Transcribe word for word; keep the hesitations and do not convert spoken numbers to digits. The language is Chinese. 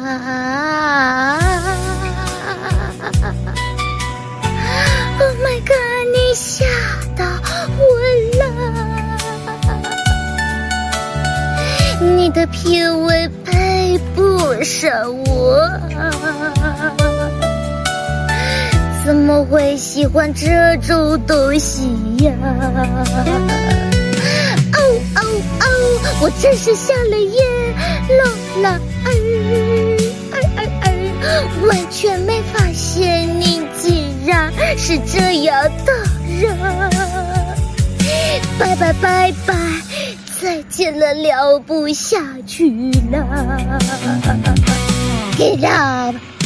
！Oh my god！ 你吓到我了，你的品味配不上我，怎么会喜欢这种东西呀？哦哦哦！我真是瞎了眼，露了儿儿儿儿，完全没发现你竟然是这样的人。拜拜拜拜，再见了，聊不下去了。Get up。